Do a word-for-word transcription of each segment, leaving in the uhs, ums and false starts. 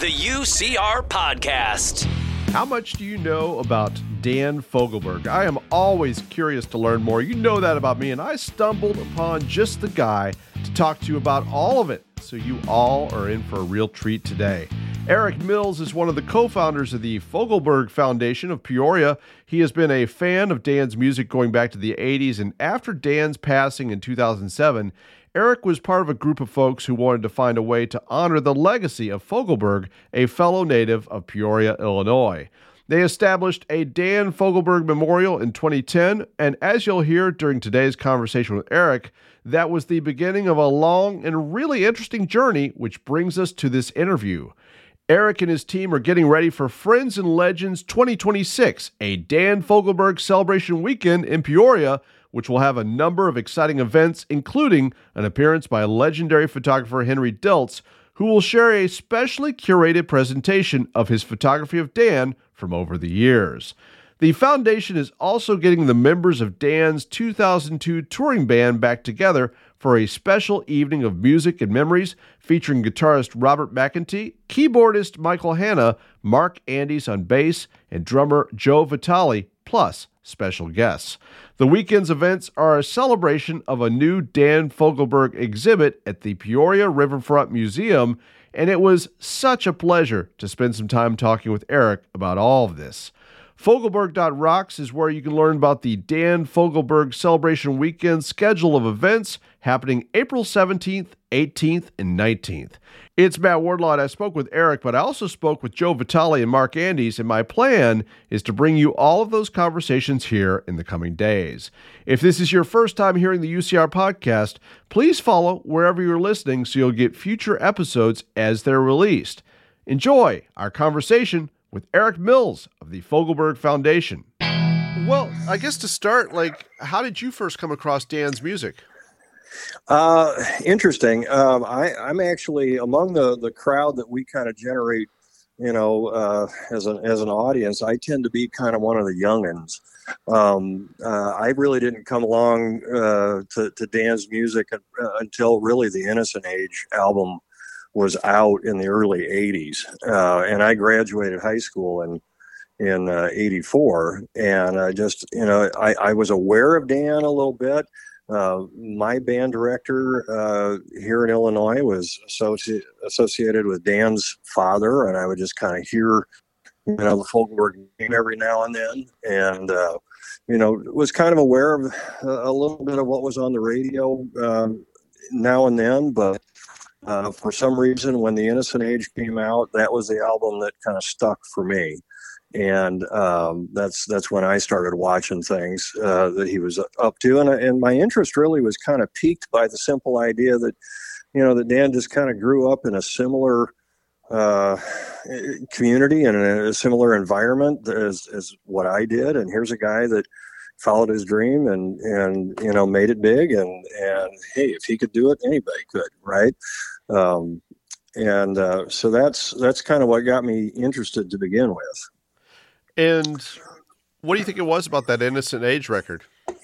The U C R Podcast. How much do you know about Dan Fogelberg? I am always curious to learn more. You know that about me, and I stumbled upon just the guy to talk to you about all of it. So you all are in for a real treat today. Eric Mills is one of the co-founders of the Fogelberg Foundation of Peoria. He has been a fan of Dan's music going back to the eighties, and after Dan's passing in two thousand seven, Eric was part of a group of folks who wanted to find a way to honor the legacy of Fogelberg, a fellow native of Peoria, Illinois. They established a Dan Fogelberg Memorial in twenty ten, and as you'll hear during today's conversation with Eric, that was the beginning of a long and really interesting journey, which brings us to this interview. Eric and his team are getting ready for Friends and Legends twenty twenty-six, a Dan Fogelberg celebration weekend in Peoria, which will have a number of exciting events, including an appearance by legendary photographer Henry Diltz, who will share a specially curated presentation of his photography of Dan from over the years. The foundation is also getting the members of Dan's two thousand two touring band back together for a special evening of music and memories featuring guitarist Robert McEntee, keyboardist Michael Hanna, Mark Andes on bass, and drummer Joe Vitale, plus special guests. The weekend's events are a celebration of a new Dan Fogelberg exhibit at the Peoria Riverfront Museum, and it was such a pleasure to spend some time talking with Eric about all of this. Fogelberg dot rocks is where you can learn about the Dan Fogelberg Celebration Weekend schedule of events happening April seventeenth, eighteenth, and nineteenth. It's Matt Wardlaw, and I spoke with Eric, but I also spoke with Joe Vitale and Mark Andes, and my plan is to bring you all of those conversations here in the coming days. If this is your first time hearing the U C R podcast, please follow wherever you're listening so you'll get future episodes as they're released. Enjoy our conversation with Eric Mills of the Fogelberg Foundation. Well, I guess to start, like, how did you first come across Dan's music? Uh, interesting. Um, I, I'm actually among the, the crowd that we kind of generate, you know, uh, as an, as an audience. I tend to be kind of one of the youngins. Um, uh, I really didn't come along, uh, to, to Dan's music uh, until really the Innocent Age album was out in the early eighties. Uh, and I graduated high school in, in, uh, eighty-four. And I just, you know, I, I was aware of Dan a little bit. Uh, my band director, uh, here in Illinois was associ- associated with Dan's father. And I would just kind of hear, you know, the Fogelberg name every now and then. And, uh, you know, was kind of aware of a little bit of what was on the radio, um, now and then, but, Uh, for some reason, when the Innocent Age came out, that was the album that kind of stuck for me. And um, that's that's when I started watching things uh, that he was up to. And, and my interest really was kind of piqued by the simple idea that, you know, that Dan just kind of grew up in a similar uh, community and a similar environment as, as what I did. And here's a guy that followed his dream and, and, you know, made it big. And, and hey, if he could do it, anybody could, right? Um, and, uh, so that's, that's kind of what got me interested to begin with. And what do you think it was about that Innocent Age record?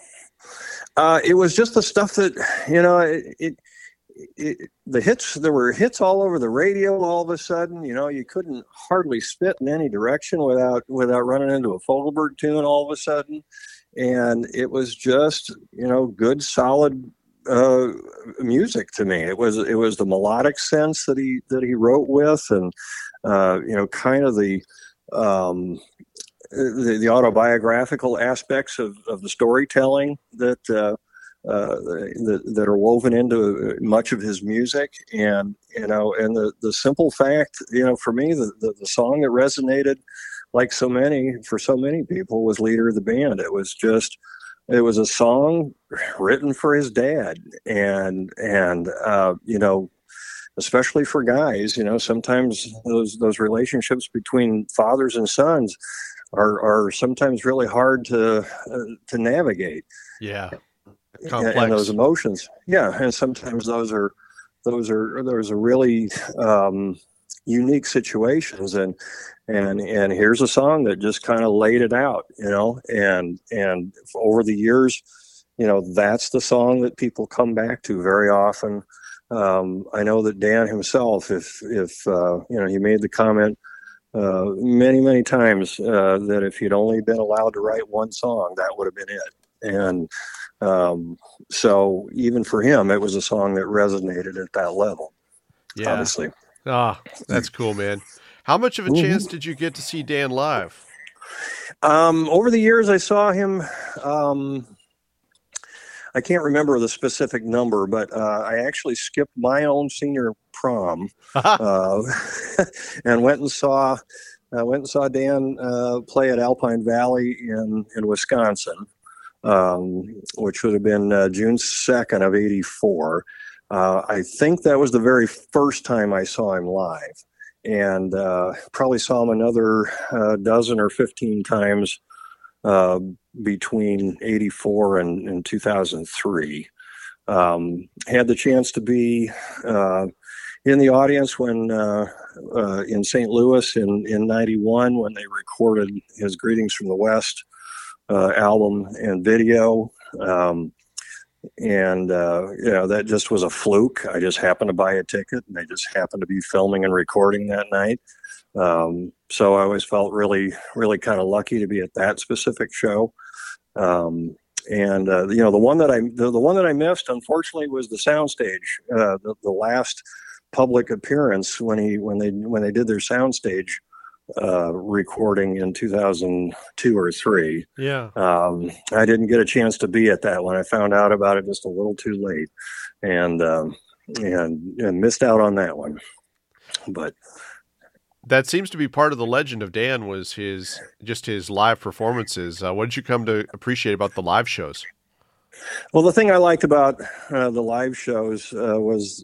Uh, it was just the stuff that, you know, it, it, it, the hits, there were hits all over the radio all of a sudden. You know, you couldn't hardly spit in any direction without, without running into a Fogelberg tune all of a sudden. And it was just, you know, good, solid, uh, music to me. It was, it was the melodic sense that he, that he wrote with, and, uh, you know, kind of the, um, the, the autobiographical aspects of, of the storytelling that, uh, uh, that, that are woven into much of his music. And, you know, and the, the simple fact, you know, for me, the, the, the song that resonated like so many, for so many people, was Leader of the Band. It was just, it was a song written for his dad. And, and, uh, you know, especially for guys, you know, sometimes those, those relationships between fathers and sons are, are sometimes really hard to, uh, to navigate. Yeah. Complex. And those emotions. Yeah. And sometimes those are, those are, those are really, um, unique situations. And, and, and here's a song that just kind of laid it out, you know, and, and over the years, you know, that's the song that people come back to very often. Um, I know that Dan himself, if if uh, you know, he made the comment uh, many many times uh, that if he'd only been allowed to write one song, that would have been it. And um, so even for him, it was a song that resonated at that level. Yeah. Obviously. Ah, that's cool, man. How much of a Mm-hmm. chance did you get to see Dan live? Um, over the years, I saw him. Um, I can't remember the specific number, but uh, I actually skipped my own senior prom uh, and went and saw uh, went and saw Dan uh, play at Alpine Valley in in Wisconsin, um, which would have been uh, June second of eighty-four. Uh, I think that was the very first time I saw him live, and uh, probably saw him another uh, dozen or fifteen times uh, between eighty-four and, and two thousand three. Um, had the chance to be uh, in the audience when uh, uh, in Saint Louis in, in ninety-one when they recorded his Greetings from the West uh, album and video. Um, and, uh, you know, that just was a fluke. I just happened to buy a ticket, and they just happened to be filming and recording that night. Um, so I always felt really, really kind of lucky to be at that specific show. Um, and, uh, you know, the one that I, the, the one that I missed, unfortunately, was the soundstage, uh, the, the last public appearance when he, when they, when they did their soundstage, uh, recording in two thousand two or three. Yeah. Um, I didn't get a chance to be at that one. I found out about it just a little too late, and, um, and, and missed out on that one. But that seems to be part of the legend of Dan, was his, just his live performances. Uh, what did you come to appreciate about the live shows? Well, the thing I liked about uh, the live shows uh, was,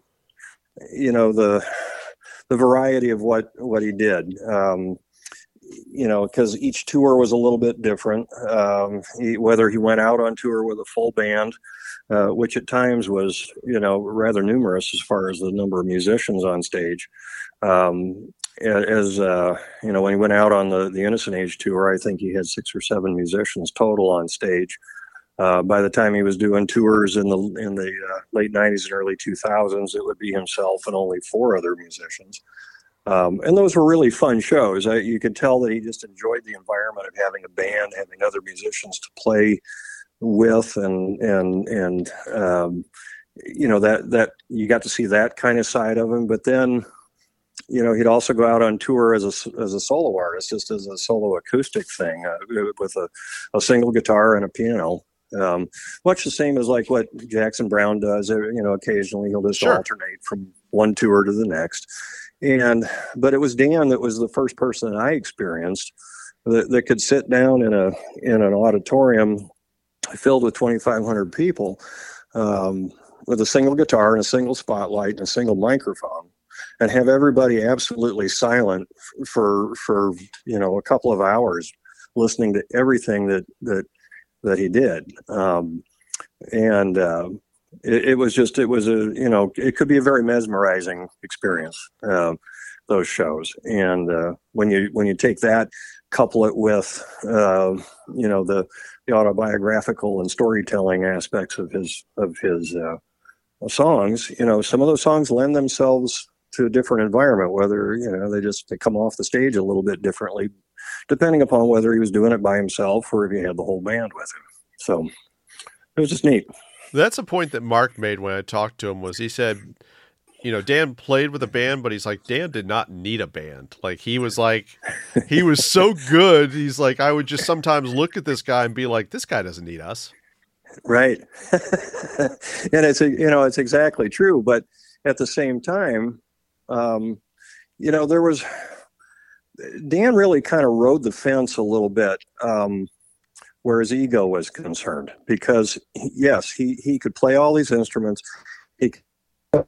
you know, the, the variety of what, what he did. Um, you know, because each tour was a little bit different. Um, he, whether he went out on tour with a full band, uh, which at times was, you know, rather numerous as far as the number of musicians on stage. Um, as, uh, you know, when he went out on the, the Innocent Age tour, I think he had six or seven musicians total on stage. Uh, by the time he was doing tours in the in the uh, late nineties and early two thousands, it would be himself and only four other musicians. Um, and those were really fun shows. I, you could tell that he just enjoyed the environment of having a band, having other musicians to play with, and and and um, you know, that that you got to see that kind of side of him. But then, you know, he'd also go out on tour as a as a solo artist, just as a solo acoustic thing uh, with a, a single guitar and a piano. Um, much the same as like what Jackson Browne does. You know, occasionally he'll just Sure. alternate from one tour to the next. And but it was Dan that was the first person that I experienced that, that could sit down in a in an auditorium filled with twenty-five hundred people um, with a single guitar and a single spotlight and a single microphone, and have everybody absolutely silent for for you know a couple of hours, listening to everything that that that he did. Um, and uh, it, it was just, it was a, you know, it could be a very mesmerizing experience, uh, those shows. And uh, when you, when you take that, couple it with, uh, you know, the, the autobiographical and storytelling aspects of his, of his uh, songs, you know, some of those songs lend themselves to a different environment, whether, you know, they just, they come off the stage a little bit differently, depending upon whether he was doing it by himself or if he had the whole band with him. So it was just neat. That's a point that Mark made when I talked to him, was he said, you know, Dan played with a band, but he's like, Dan did not need a band. Like, he was like, he was so good. He's like, I would just sometimes look at this guy and be like, this guy doesn't need us. Right. And it's, you know, it's exactly true. But at the same time, um, you know, there was, Dan really kind of rode the fence a little bit, um, where his ego was concerned, because yes, he, he could play all these instruments. He could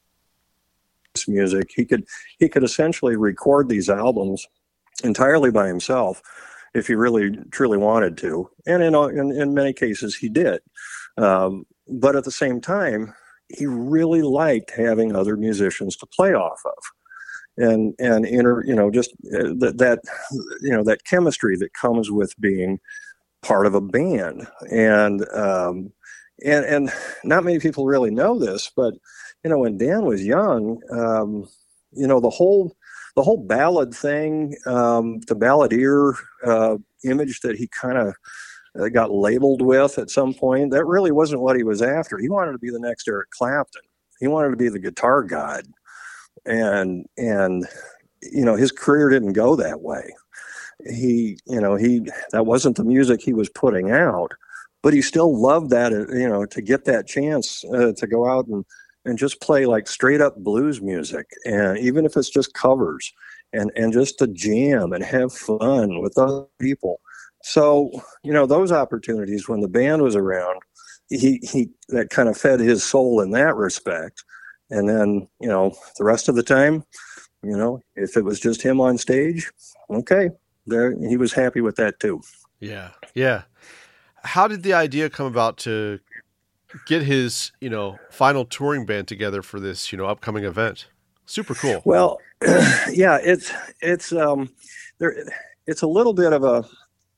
music. He could, he could essentially record these albums entirely by himself if he really truly wanted to. And in, in, in many cases he did. Um, but at the same time, he really liked having other musicians to play off of. And, and, inter, you know, just uh, that, that, you know, that chemistry that comes with being part of a band. And, um, and and not many people really know this, but you know, when Dan was young, um, you know, the whole the whole ballad thing, um, the balladeer uh, image that he kind of uh, got labeled with at some point, that really wasn't what he was after. He wanted to be the next Eric Clapton. He wanted to be the guitar god, and and you know, his career didn't go that way. He, you know, he that wasn't the music he was putting out, but he still loved that, you know, to get that chance uh, to go out and and just play like straight up blues music, and even if it's just covers, and and just to jam and have fun with other people. So, you know, those opportunities when the band was around, he he that kind of fed his soul in that respect. And then, you know, the rest of the time, you know, if it was just him on stage, okay, there he was happy with that too. Yeah, yeah. How did the idea come about to get his, you know, final touring band together for this, you know, upcoming event? Super cool. Well, yeah, it's it's um, there. It's a little bit of a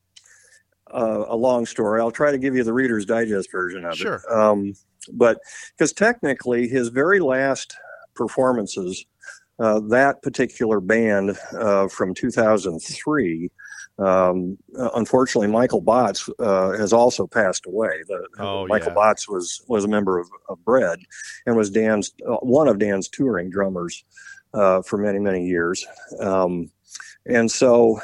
uh, a long story. I'll try to give you the Reader's Digest version of Sure. it. Um, but because technically, his very last performances, uh, that particular band uh, from two thousand three. Um, unfortunately, Michael Botts uh, has also passed away. The, oh, Michael yeah. Botts was was a member of, of Bread and was Dan's uh, one of Dan's touring drummers uh, for many many years. Um, and so,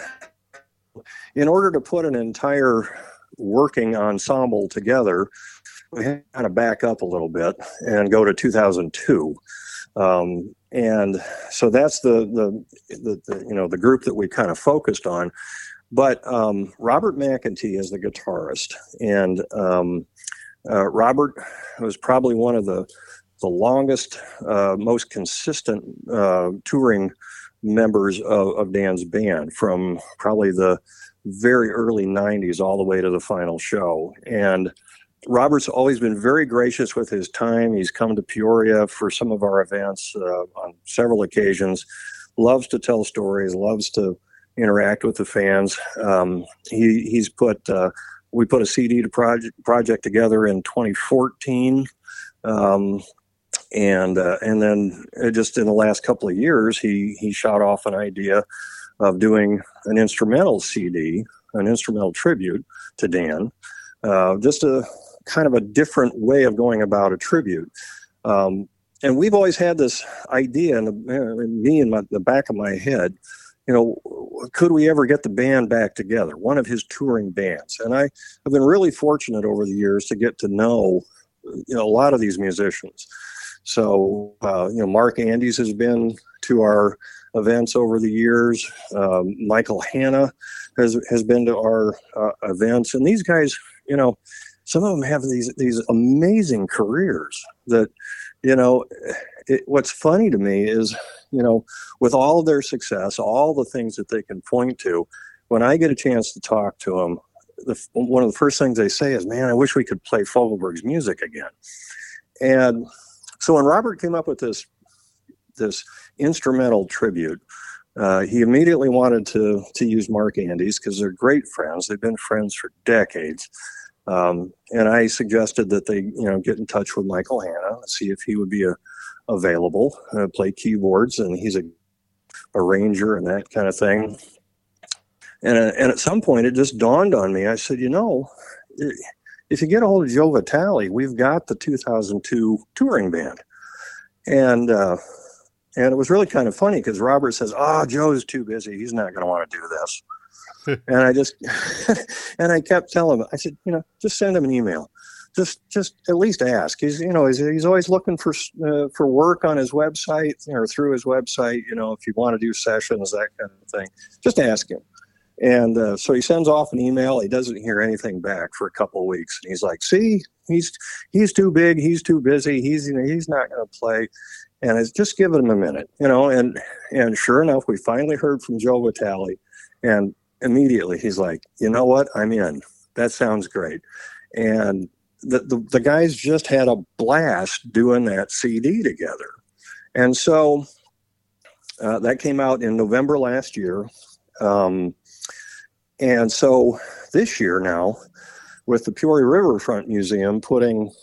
in order to put an entire working ensemble together, we had to kind of back up a little bit and go to two thousand two. Um, and so that's the, the the the you know the group that we kind of focused on. But um, Robert McEntee is the guitarist, and um, uh, Robert was probably one of the the longest, uh, most consistent uh, touring members of, of Dan's band, from probably the very early nineties all the way to the final show. And Robert's always been very gracious with his time. He's come to Peoria for some of our events uh, on several occasions, loves to tell stories, loves to interact with the fans. Um, he, he's put, uh, we put a C D to project, project together in twenty fourteen. Um, and, uh, and then just in the last couple of years, he, he shot off an idea of doing an instrumental C D, an instrumental tribute to Dan, uh, just a kind of a different way of going about a tribute. Um, and we've always had this idea in, the, in me in my, the back of my head, you know, could we ever get the band back together, one of his touring bands? And I have been really fortunate over the years to get to know, you know, a lot of these musicians. So, uh, you know, Mark Andes has been to our events over the years. Um, Michael Hanna has has been to our uh, events. And these guys, you know, some of them have these these amazing careers that, you know, it, what's funny to me is, you know, with all of their success, all the things that they can point to, when I get a chance to talk to them, the, one of the first things they say is, man, I wish we could play Fogelberg's music again. And so when Robert came up with this this instrumental tribute, uh, he immediately wanted to to use Mark Andes because they're great friends. They've been friends for decades. Um, and I suggested that they, you know, get in touch with Michael Hanna, see if he would be a, available, uh, play keyboards, and he's a arranger and that kind of thing. And uh, and at some point, it just dawned on me. I said, you know, if you get a hold of Joe Vitale, we've got the two thousand two touring band. And uh, and it was really kind of funny because Robert says, oh, Joe's too busy. He's not going to want to do this. And I just, and I kept telling him, I said, you know, just send him an email. Just, just at least ask. He's, you know, he's, he's always looking for uh, for work on his website or through his website. You know, if you want to do sessions, that kind of thing, just ask him. And uh, so he sends off an email. He doesn't hear anything back for a couple of weeks, and he's like, "See, he's he's too big. He's too busy. He's you know, he's not going to play." And it's just giving him a minute, you know. And and sure enough, we finally heard from Joe Vitale, and immediately he's like, "You know what? I'm in. That sounds great." And the, the, the guys just had a blast doing that C D together. And so uh, that came out in November last year. Um, and so this year now, with the Peoria Riverfront Museum putting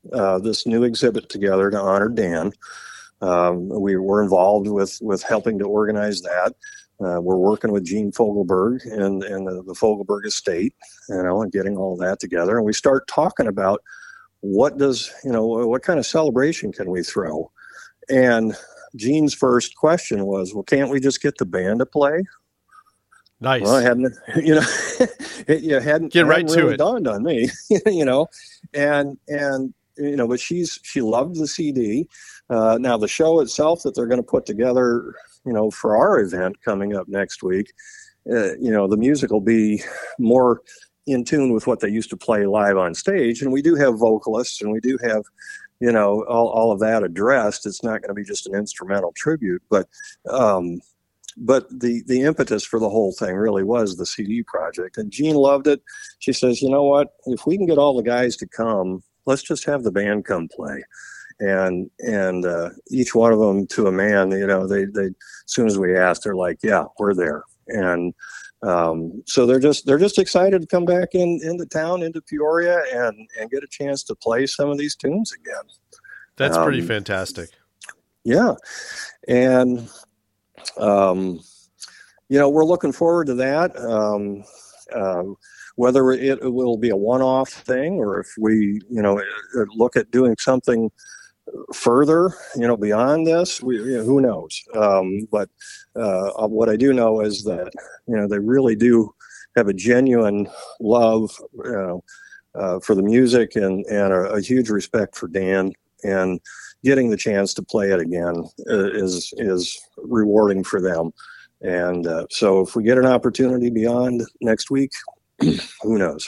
uh, this new exhibit together to honor Dan. Um, we were involved with with helping to organize that. Uh, we're working with Gene Fogelberg and, and the, the Fogelberg estate, you know, and getting all that together. And we start talking about what does, you know, what kind of celebration can we throw? And Gene's first question was, well, can't we just get the band to play? Nice. Well, I hadn't, you know, it you hadn't, Get right hadn't to really it. dawned on me, you know, and, and, you know, but she's, she loved the C D. Uh, now the show itself that they're going to put together, you know, for our event coming up next week, uh, you know, the music will be more in tune with what they used to play live on stage. And we do have vocalists and we do have, you know, all, all of that addressed. It's not going to be just an instrumental tribute, but, um, but the, the impetus for the whole thing really was the C D project. And Jean loved it. She says, you know what, if we can get all the guys to come, let's just have the band come play. And, and, uh, each one of them to a man, you know, they, they, as soon as we asked, they're like, yeah, we're there. And, um, so they're just, they're just excited to come back in, into town, into Peoria and, and get a chance to play some of these tunes again. That's um, pretty fantastic. Yeah. And, um, you know, we're looking forward to that. Um, uh, whether it, it will be a one-off thing or if we, you know, look at doing something further, you know, beyond this, we, you know, who knows? Um, but uh, what I do know is that, you know, they really do have a genuine love, you know, uh, for the music and, and a, a huge respect for Dan, and getting the chance to play it again is, is rewarding for them. And uh, so if we get an opportunity beyond next week, who knows?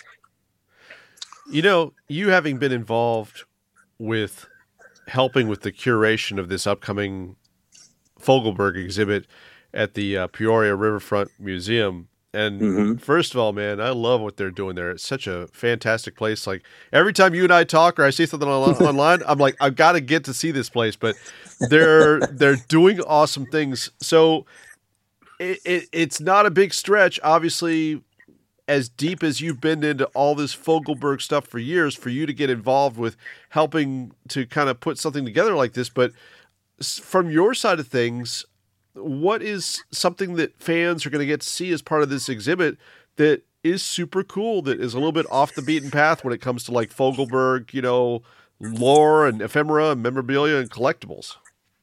You know, you having been involved with helping with the curation of this upcoming Fogelberg exhibit at the uh, Peoria Riverfront Museum. And Mm-hmm. first of all, man, I love what they're doing there. It's such a fantastic place. Like every time you and I talk or I see something on, online, I'm like, I've got to get to see this place, but they're, they're doing awesome things. So it, it, it's not a big stretch, obviously, as deep as you've been into all this Fogelberg stuff for years, for you to get involved with helping to kind of put something together like this. But from your side of things, what is something that fans are going to get to see as part of this exhibit that is super cool, that is a little bit off the beaten path when it comes to like Fogelberg, you know, lore and ephemera and memorabilia and collectibles?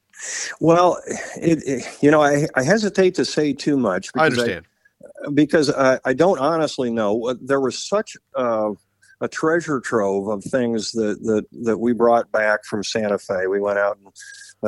Well, it, it, you know, I, I hesitate to say too much. I understand. I, because I, I don't honestly know. There was such uh, a treasure trove of things that, that, that we brought back from Santa Fe. We went out and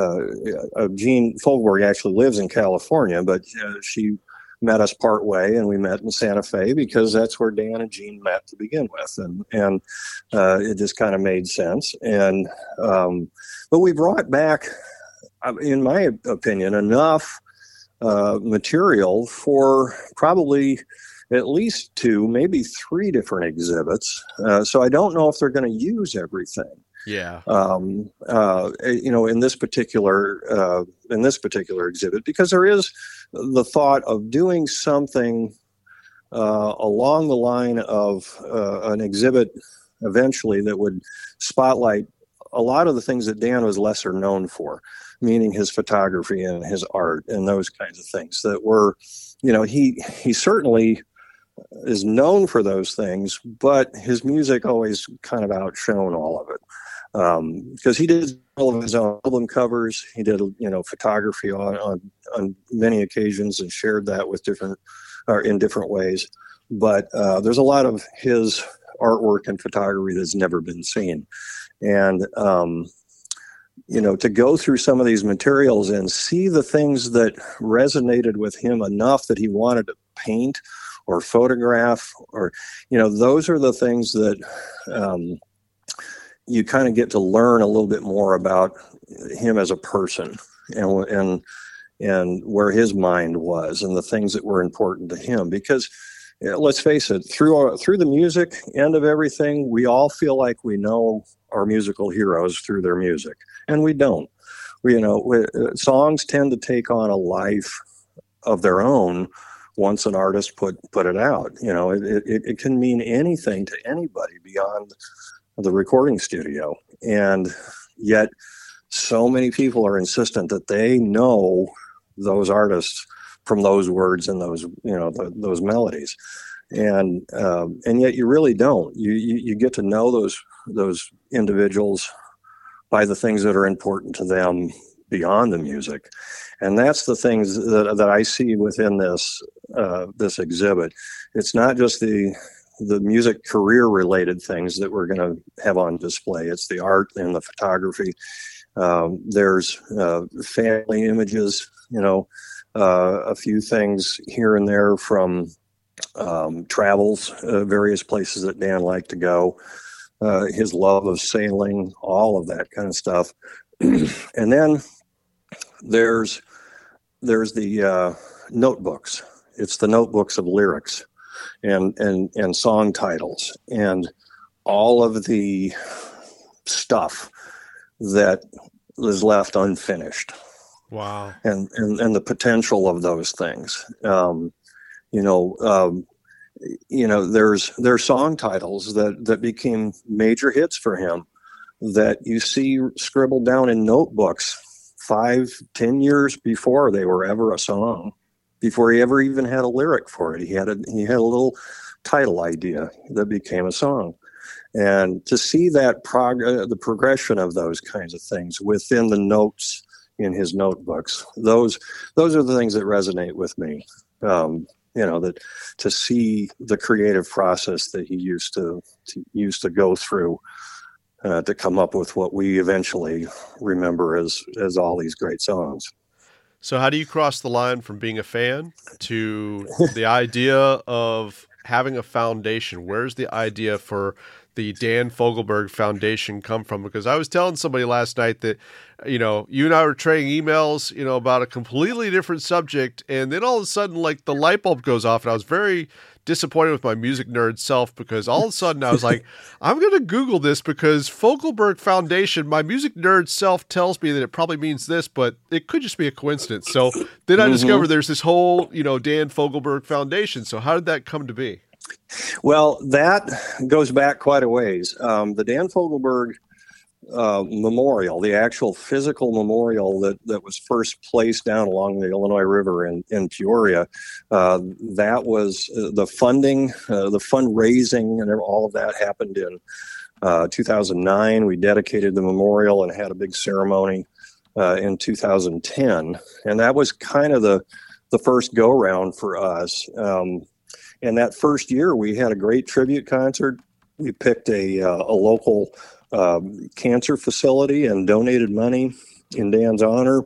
uh, Jean Fogelberg actually lives in California, but uh, she met us part way, and we met in Santa Fe because that's where Dan and Jean met to begin with, and and uh, it just kind of made sense. And um, but we brought back, in my opinion, enough uh, material for probably at least two, maybe three different exhibits. Uh, so I don't know if they're going to use everything. Yeah. Um, uh, you know, in this particular uh, in this particular exhibit, because there is the thought of doing something uh, along the line of uh, an exhibit eventually that would spotlight a lot of the things that Dan was lesser known for, meaning his photography and his art and those kinds of things that were, you know, he he certainly is known for those things, but his music always kind of outshone all of it. Um, because he did all of his own album covers. He did, you know, photography on, on, on many occasions and shared that with different, or in different ways. But, uh, there's a lot of his artwork and photography that's never been seen. And, um, you know, to go through some of these materials and see the things that resonated with him enough that he wanted to paint or photograph, or, you know, those are the things that, um, you kind of get to learn a little bit more about him as a person, and and and where his mind was and the things that were important to him. Because you know, let's face it, through our, through the music end of everything, we all feel like we know our musical heroes through their music, and we don't. We, you know, we, uh, songs tend to take on a life of their own once an artist put put it out. You know, it it, it can mean anything to anybody beyond the recording studio. And yet so many people are insistent that they know those artists from those words and those, you know, the, those melodies. And, um, and yet you really don't, you, you, you get to know those, those individuals by the things that are important to them beyond the music. And that's the things that, that I see within this, uh, this exhibit. It's not just the, the music career related things that we're going to have on display. It's the art and the photography. Um, there's uh, family images, you know, uh, a few things here and there from um, travels, uh, various places that Dan liked to go, uh, his love of sailing, all of that kind of stuff. And then there's there's the uh, notebooks. It's the notebooks of lyrics and and and song titles and all of the stuff that is left unfinished. Wow. And and, and the potential of those things. Um, you know, um, you know, there's there's song titles that that became major hits for him that you see scribbled down in notebooks five, ten years before they were ever a song, before he ever even had a lyric for it. He had a he had a little title idea that became a song. And to see that prog- uh, the progression of those kinds of things within the notes in his notebooks, those those are the things that resonate with me. Um, you know, that to see the creative process that he used to, to used to go through uh, to come up with what we eventually remember as as all these great songs. So how do you cross the line from being a fan to the idea of having a foundation? Where's the idea for the Dan Fogelberg Foundation come from? Because I was telling somebody last night that, you know, you and I were trading emails, you know, about a completely different subject. And then all of a sudden, like, the light bulb goes off. And I was very disappointed with my music nerd self because all of a sudden I was like, I'm going to Google this because Fogelberg Foundation, my music nerd self tells me that it probably means this, but it could just be a coincidence. So then I mm-hmm. discovered there's this whole, you know, Dan Fogelberg Foundation. So how did that come to be? Well, that goes back quite a ways. Um, the Dan Fogelberg uh, Memorial, the actual physical memorial that, that was first placed down along the Illinois River in, in Peoria, uh, that was uh, the funding, uh, the fundraising, and all of that happened in uh, two thousand nine. We dedicated the memorial and had a big ceremony uh, in two thousand ten. And that was kind of the, the first go-round for us. Um, And that first year, we had a great tribute concert. We picked a, uh, a local um, cancer facility and donated money in Dan's honor.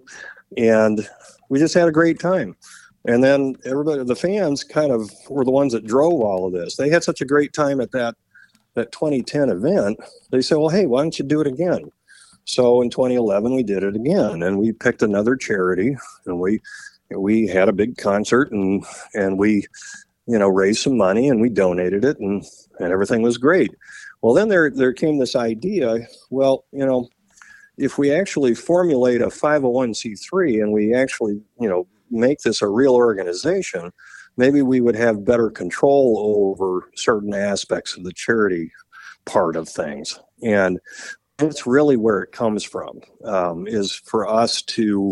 And we just had a great time. And then everybody, the fans kind of were the ones that drove all of this. They had such a great time at that, that twenty ten event. They said, well, hey, why don't you do it again? So in twenty eleven, we did it again. And we picked another charity. And we we had a big concert. And, and we... you know, raised some money and we donated it and, and everything was great. Well, then there, there came this idea, well, you know, if we actually formulate a five oh one c three and we actually, you know, make this a real organization, maybe we would have better control over certain aspects of the charity part of things. And that's really where it comes from, um, is for us to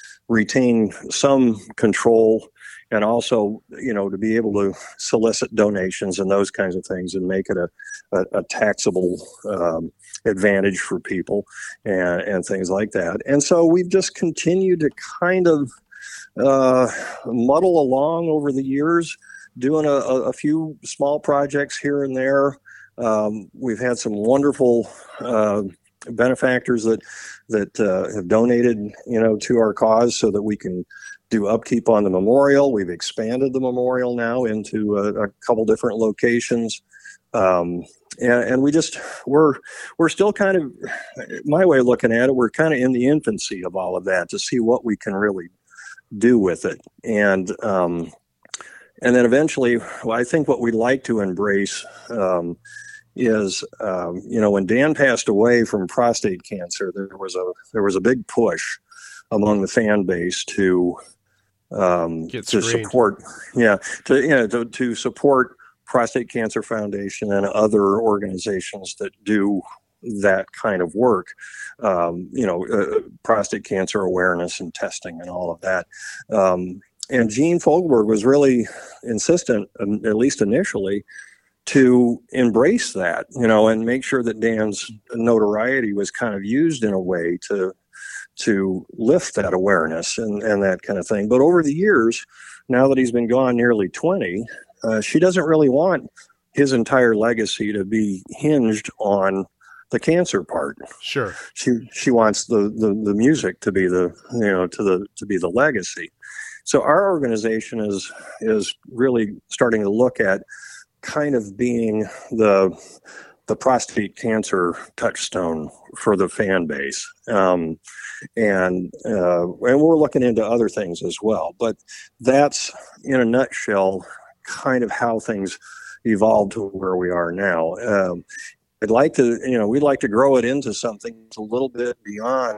retain some control and also, you know, to be able to solicit donations and those kinds of things and make it a, a, a taxable um, advantage for people and, and things like that. And so we've just continued to kind of uh, muddle along over the years, doing a, a few small projects here and there. Um, we've had some wonderful uh, benefactors that that uh, have donated, you know, to our cause so that we can do upkeep on the memorial. We've expanded the memorial now into a, a couple different locations. Um, and, and we just, we're, we're still kind of, my way of looking at it, we're kind of in the infancy of all of that to see what we can really do with it. And, um, and then eventually, well, I think what we'd like to embrace, um, is, um, you know, when Dan passed away from prostate cancer, there was a, there was a big push among the fan base to, um, Get to screened. support, yeah, to, you know, to, to support Prostate Cancer Foundation and other organizations that do that kind of work, um, you know, uh, prostate cancer awareness and testing and all of that. Um, and Gene Fogelberg was really insistent, um, at least initially, to embrace that, you know, and make sure that Dan's notoriety was kind of used in a way to to lift that awareness and, and that kind of thing. But over the years, now that he's been gone nearly twenty, uh, she doesn't really want his entire legacy to be hinged on the cancer part. Sure. She she wants the, the, the music to be the you know to the to be the legacy. So our organization is is really starting to look at kind of being the the prostate cancer touchstone for the fan base, um, and uh, and we're looking into other things as well. But that's in a nutshell kind of how things evolved to where we are now. Um, I'd like to, you know, we'd like to grow it into something that's a little bit beyond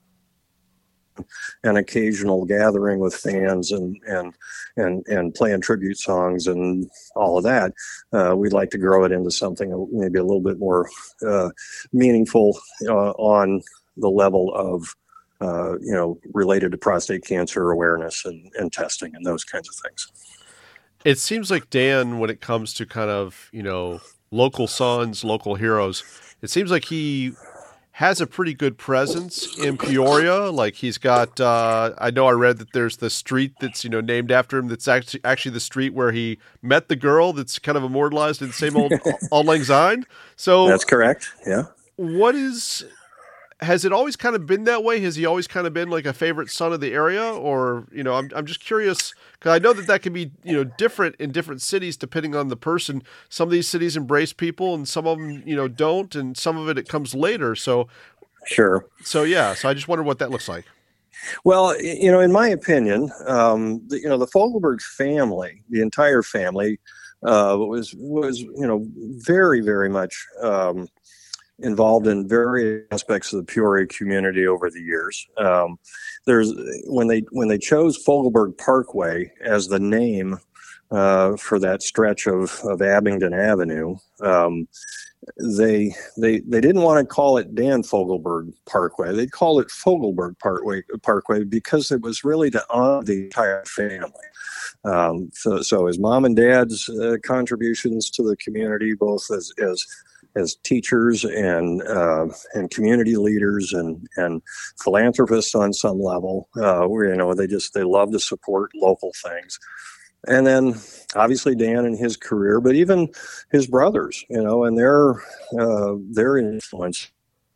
an occasional gathering with fans and and and and playing tribute songs and all of that. Uh, we'd like to grow it into something maybe a little bit more uh, meaningful uh, on the level of uh, you know related to prostate cancer awareness and, and testing and those kinds of things. It seems like Dan, when it comes to kind of, you know, local sons, local heroes, it seems like he has a pretty good presence in Peoria. Like he's got, uh, I know I read that there's the street that's, you know, named after him. That's actually, actually the street where he met the girl that's kind of immortalized in the same old Auld Lang Syne. So that's correct. Yeah. What is, has it always kind of been that way? Has he always kind of been like a favorite son of the area? Or, you know, I'm I'm just curious, because I know that that can be, you know, different in different cities depending on the person. Some of these cities embrace people and some of them, you know, don't. And some of it, it comes later. So, sure. So, yeah. So I just wonder what that looks like. Well, you know, in my opinion, um, the, you know, the Fogelberg family, the entire family uh, was, was, you know, very, very much um, involved in various aspects of the Peoria community over the years. Um, there's when they when they chose Fogelberg Parkway as the name uh, for that stretch of, of Abingdon Avenue, um, they they they didn't want to call it Dan Fogelberg Parkway. They'd call it Fogelberg Parkway Parkway because it was really to honor the entire family. Um, so, so his mom and dad's uh, contributions to the community, both as as as teachers and uh, and community leaders and, and philanthropists on some level, uh, where, you know, they just, they love to support local things. And then obviously Dan and his career, but even his brothers, you know, and their, uh, their influence,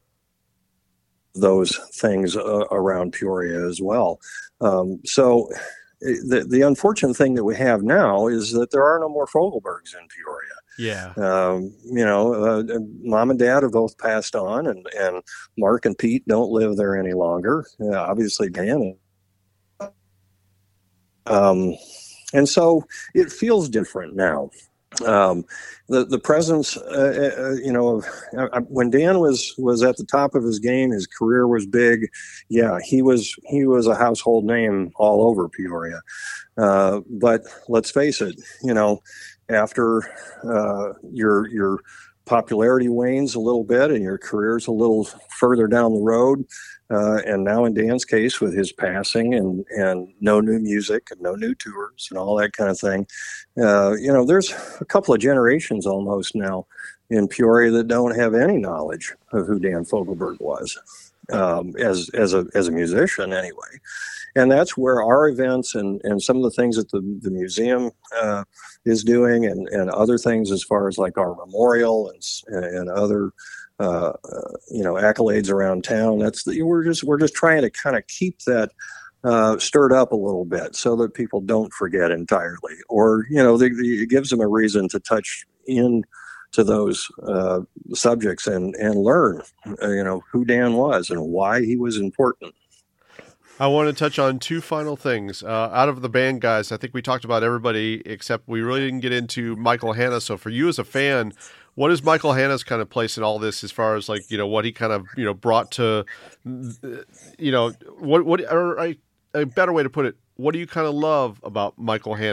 those things uh, around Peoria as well. Um, so the, the unfortunate thing that we have now is that there are no more Fogelbergs in Peoria. Yeah. Um, you know, uh, mom and dad have both passed on, and, and Mark and Pete don't live there any longer. Uh, obviously, Dan. Um, and so it feels different now. Um, the the presence, uh, uh, you know, of, uh, when Dan was was at the top of his game, his career was big. Yeah, he was he was a household name all over Peoria. Uh, but let's face it, you know. After uh, your your popularity wanes a little bit and your career's a little further down the road, uh, and now in Dan's case with his passing and, and no new music and no new tours and all that kind of thing, uh, you know, there's a couple of generations almost now in Peoria that don't have any knowledge of who Dan Fogelberg was um, as as a as a musician anyway. And that's where our events and, and some of the things that the, the museum uh, is doing and, and other things as far as like our memorial and and other uh, uh, you know accolades around town. That's the, we're just we're just trying to kind of keep that uh, stirred up a little bit so that people don't forget entirely, or you know they, they, it gives them a reason to touch in to those uh, subjects and and learn uh, you know who Dan was and why he was important. I want to touch on two final things. Uh, out of the band guys, I think we talked about everybody except we really didn't get into Michael Hanna. So for you as a fan, what is Michael Hanna's kind of place in all this as far as like, you know, what he kind of, you know, brought to, you know, what, what, or a, a better way to put it, what do you kind of love about Michael Hanna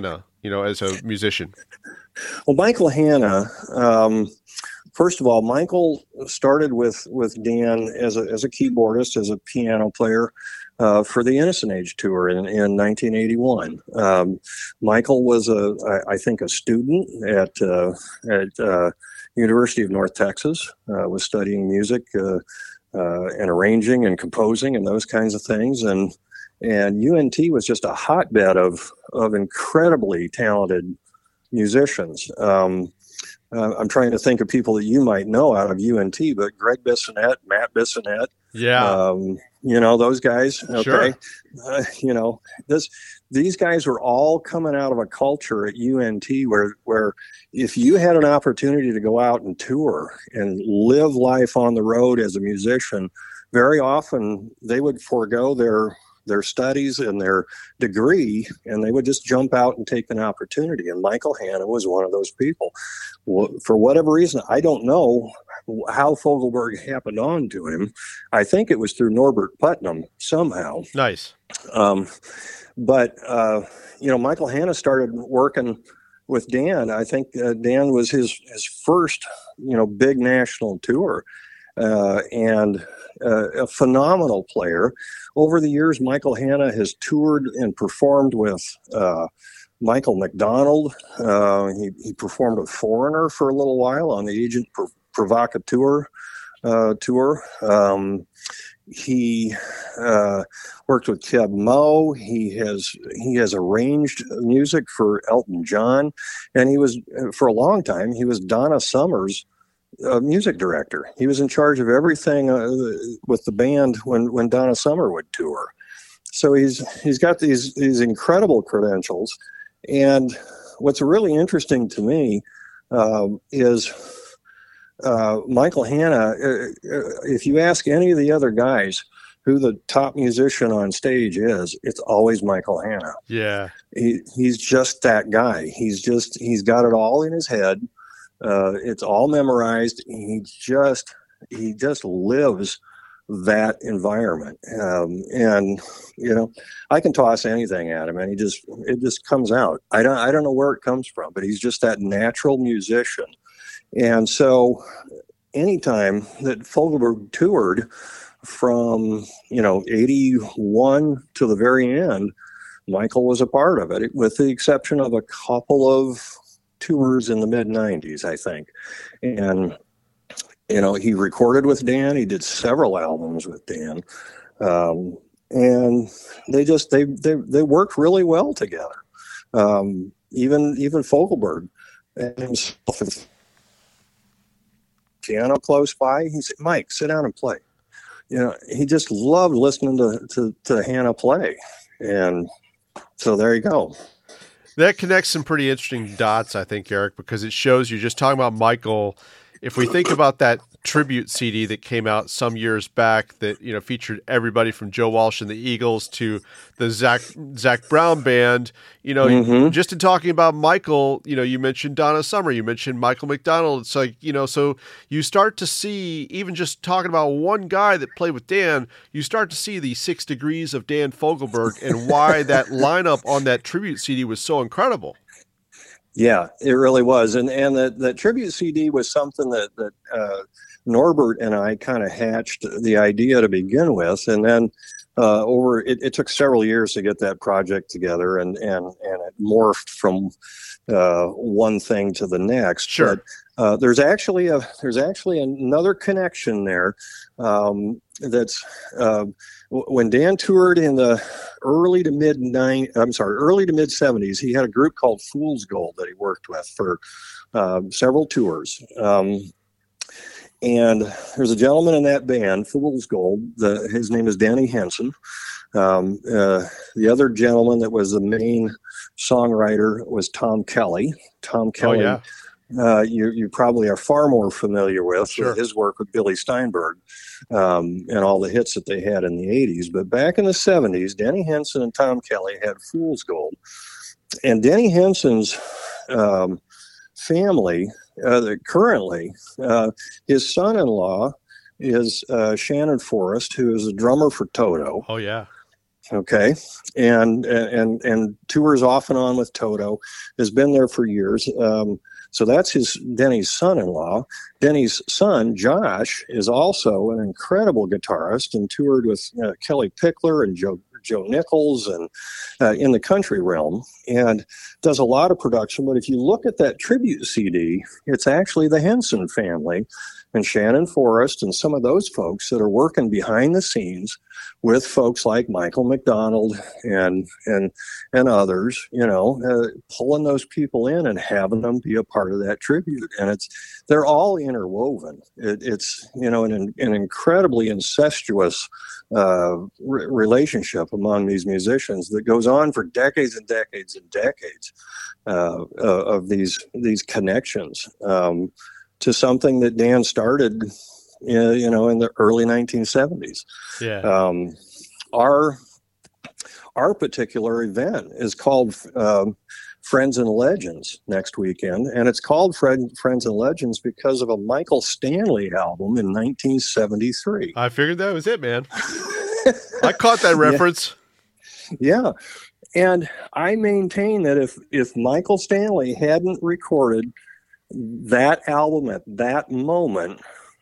you know, as a musician? Well, Michael Hanna, um, first of all, Michael started with, with Dan as a, as a keyboardist, as a piano player uh, for the Innocent Age tour in, in nineteen eighty-one. Um, Michael was, a, I, I think, a student at, uh, at uh, University of North Texas, uh, was studying music uh, uh, and arranging and composing and those kinds of things. And and U N T was just a hotbed of, of incredibly talented musicians. Um, uh, I'm trying to think of people that you might know out of U N T, but Greg Bissonette, Matt Bissonette, yeah, um, you know those guys. Okay, sure. uh, you know this. These guys were all coming out of a culture at U N T where where if you had an opportunity to go out and tour and live life on the road as a musician, very often they would forego their their studies and their degree, and they would just jump out and take an opportunity. And Michael Hanna was one of those people. Well, for whatever reason, I don't know how Fogelberg happened on to him. I think it was through Norbert Putnam somehow. Nice. Um, but, uh, you know, Michael Hanna started working with Dan. I think uh, Dan was his, his first, you know, big national tour. Uh, and uh, a phenomenal player. Over the years, Michael Hanna has toured and performed with uh, Michael McDonald. Uh, he, he performed with Foreigner for a little while on the Agent Pro- Provocateur uh, tour. Um, he uh, worked with Keb Mo. He has he has arranged music for Elton John, and he was for a long time he was Donna Summer's Uh, music director. He was in charge of everything uh, with the band when, when Donna Summer would tour. So he's he's got these these incredible credentials. And what's really interesting to me um, is uh, Michael Hanna. Uh, if you ask any of the other guys who the top musician on stage is, it's always Michael Hanna. Yeah, he he's just that guy. He's just he's got it all in his head. Uh, it's all memorized. He just he just lives that environment, um, and you know, I can toss anything at him, and he just it just comes out. I don't I don't know where it comes from, but he's just that natural musician. And so, anytime that Fogelberg toured from you know eighty-one to the very end, Michael was a part of it, with the exception of a couple of tours in the mid nineties, I think. And, you know, he recorded with Dan. He did several albums with Dan. Um, and they just, they, they, they worked really well together. Um, even, even Fogelberg and himself, piano close by, he said, Mike, sit down and play. You know, he just loved listening to, to, to Hanna play. And so there you go. That connects some pretty interesting dots, I think, Eric, because it shows you're just talking about Michael. If we think about that tribute C D that came out some years back that, you know, featured everybody from Joe Walsh and the Eagles to the Zach Zach Brown Band, you know, mm-hmm. just in talking about Michael, you know, you mentioned Donna Summer, you mentioned Michael McDonald. It's like, you know, so you start to see, even just talking about one guy that played with Dan, you start to see the six degrees of Dan Fogelberg and why that lineup on that tribute C D was so incredible. Yeah, it really was. And and the, the tribute C D was something that, that uh, Norbert and I kind of hatched the idea to begin with. And then uh, over, it, it took several years to get that project together, and, and, and it morphed from uh, one thing to the next. Sure. But, uh, there's actually a, there's actually another connection there. Um, that's uh, when Dan toured in the early to mid nine, I'm sorry, early to mid seventies. He had a group called Fool's Gold that he worked with for uh, several tours. Um, and there's a gentleman in that band, Fool's Gold. The, his name is Danny Henson. Um, uh, the other gentleman that was the main songwriter was Tom Kelly. Tom Kelly. Oh, yeah. Uh, you, you probably are far more familiar with, sure. with his work with Billy Steinberg um, and all the hits that they had in the eighties. But back in the seventies, Denny Henson and Tom Kelly had Fool's Gold. And Denny Henson's um, family, uh, currently, uh, his son-in-law is uh, Shannon Forrest, who is a drummer for Toto. Oh, yeah. Okay, and and and tours off and on with Toto, has been there for years. Um, so that's his Denny's son-in-law. Denny's son, Josh, is also an incredible guitarist and toured with uh, Kelly Pickler and Joe Joe Nichols and uh, in the country realm, and does a lot of production. But if you look at that tribute C D, it's actually the Henson family and Shannon Forrest and some of those folks that are working behind the scenes with folks like Michael McDonald and and and others, you know, uh, pulling those people in and having them be a part of that tribute. And it's they're all interwoven. It, it's you know an an incredibly incestuous uh, re- relationship among these musicians that goes on for decades and decades and decades uh, uh, of these these connections um, to something that Dan started, you know, in the early nineteen seventies. Yeah. Um, our our particular event is called um, Friends and Legends next weekend, and it's called Friend, Friends and Legends because of a Michael Stanley album in nineteen seventy-three. I figured that was it, man. I caught that reference. Yeah. And I maintain that if if Michael Stanley hadn't recorded that album at that moment,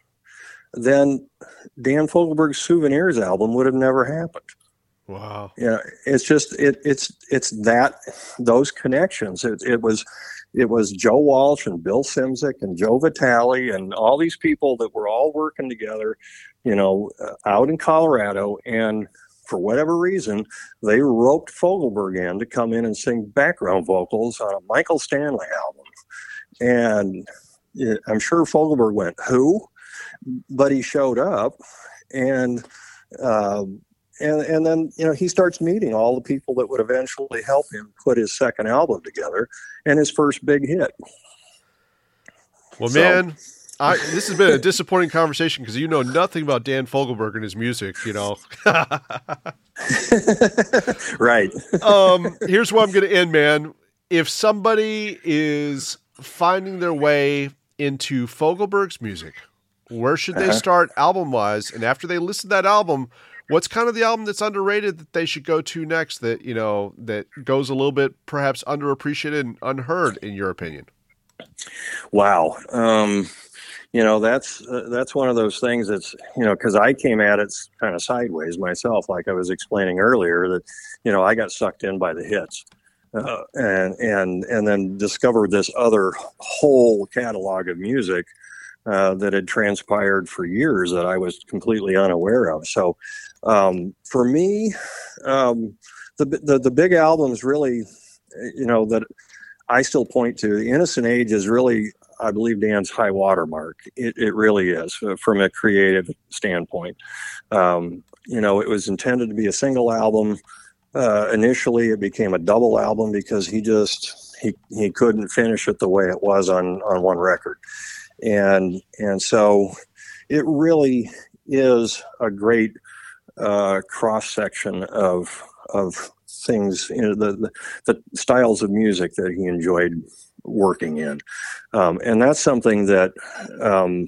then Dan Fogelberg's Souvenirs album would have never happened. Wow. Yeah, it's just it it's it's that those connections. It, it was it was Joe Walsh and Bill Simzik and Joe Vitale and all these people that were all working together, you know, uh, out in Colorado, and for whatever reason, they roped Fogelberg in to come in and sing background vocals on a Michael Stanley album. And yeah, I'm sure Fogelberg went, "Who?" But he showed up, and um, and and then you know he starts meeting all the people that would eventually help him put his second album together and his first big hit. Well, So- man, I this has been a disappointing conversation because you know nothing about Dan Fogelberg and his music. You know. Right. um, here's where I'm going to end, man. If somebody is finding their way into Fogelberg's music, where should they Uh-huh. start album-wise? And after they listen to that album, what's kind of the album that's underrated that they should go to next that, you know, that goes a little bit perhaps underappreciated and unheard in your opinion? Wow. Um, you know, that's uh, that's one of those things that's, you know, because I came at it kind of sideways myself, like I was explaining earlier, that, you know, I got sucked in by the hits. Uh, and and and then discovered this other whole catalog of music uh, that had transpired for years that I was completely unaware of. So um, for me, um, the, the the big albums really, you know, that I still point to, The Innocent Age is really, I believe, Dan's high watermark. It, it really is uh, from a creative standpoint. Um, you know, it was intended to be a single album. Uh, initially, it became a double album because he just he he couldn't finish it the way it was on on one record, and and so it really is a great uh, cross section of of things, you know, the, the the styles of music that he enjoyed working in, um, and that's something that. Um,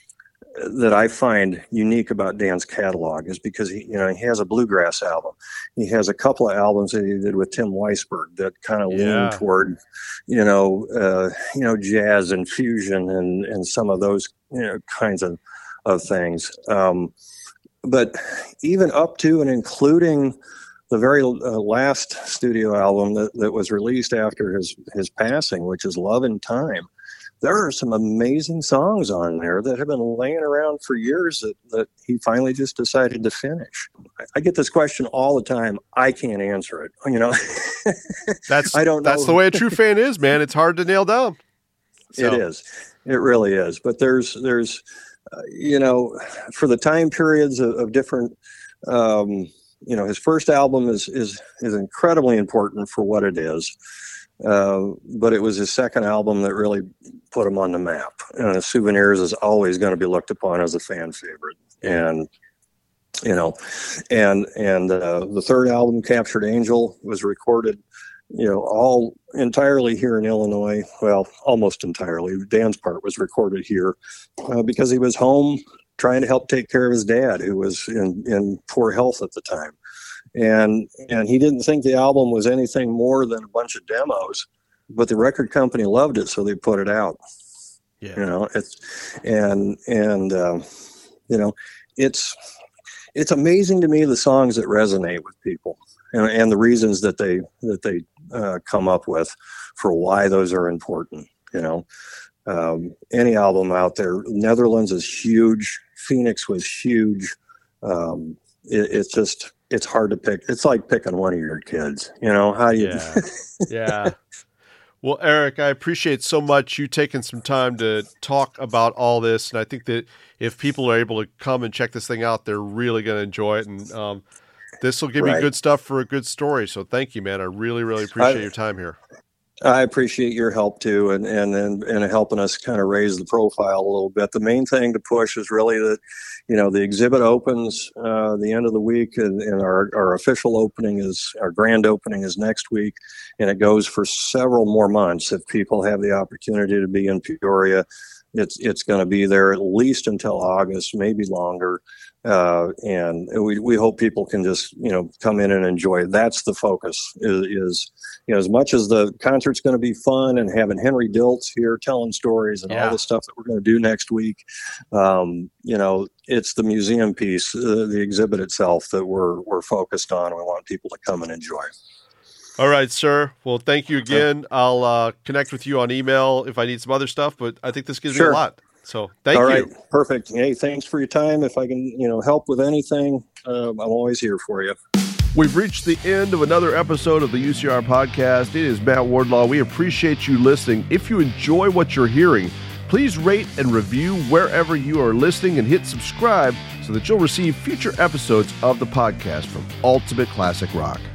that I find unique about Dan's catalog is because he, you know, he has a bluegrass album. He has a couple of albums that he did with Tim Weisberg that kind of Yeah. lean toward, you know, uh, you know, jazz and fusion and, and some of those, you know, kinds of, of things. Um, but even up to and including the very uh, last studio album that, that was released after his, his passing, which is Love in Time, there are some amazing songs on there that have been laying around for years that, that he finally just decided to finish. I, I get this question all the time. I can't answer it. You know, That's I don't know. That's the way a true fan is, man. It's hard to nail down. So, It is. It really is. But there's, there's, uh, you know, for the time periods of, of different, um, you know, his first album is, is, is incredibly important for what it is. Uh, but it was his second album that really put him on the map. And Souvenirs is always going to be looked upon as a fan favorite. And, you know, and, and, uh, the third album, Captured Angel, was recorded, you know, all entirely here in Illinois. Well, almost entirely. Dan's part was recorded here, uh, because he was home trying to help take care of his dad, who was in, in poor health at the time. and and he didn't think the album was anything more than a bunch of demos, but the record company loved it, so they put it out. Yeah. You know, it's and and um, you know, it's it's amazing to me the songs that resonate with people, and, and the reasons that they that they uh, come up with for why those are important. You know, um, any album out there, Netherlands is huge, Phoenix was huge. Um, it, it's just it's hard to pick. It's like picking one of your kids. You know, how do you? Yeah. Yeah. Well, Eric, I appreciate so much you taking some time to talk about all this. And I think that if people are able to come and check this thing out, they're really going to enjoy it. And um, this will give right. you good stuff for a good story. So thank you, man. I really, really appreciate I, your time here. I appreciate your help too, and and and, and helping us kind of raise the profile a little bit. The main thing to push is really that, you know, the exhibit opens uh, the end of the week, and, and our, our official opening is, our grand opening is next week, and it goes for several more months. If people have the opportunity to be in Peoria, it's it's going to be there at least until August, maybe longer. Uh, and we, we hope people can just, you know, come in and enjoy it. That's the focus is, is, you know, as much as the concert's going to be fun and having Henry Diltz here telling stories and yeah. all the stuff that we're going to do next week. Um, you know, it's the museum piece, uh, the exhibit itself that we're, we're focused on. We want people to come and enjoy. All right, sir. Well, thank you again. I'll uh, connect with you on email if I need some other stuff, but I think this gives sure. me a lot. So thank All you. All right. Perfect. Hey, thanks for your time. If I can, you know, help with anything, uh, I'm always here for you. We've reached the end of another episode of the U C R podcast. It is Matt Wardlaw. We appreciate you listening. If you enjoy what you're hearing, please rate and review wherever you are listening and hit subscribe so that you'll receive future episodes of the podcast from Ultimate Classic Rock.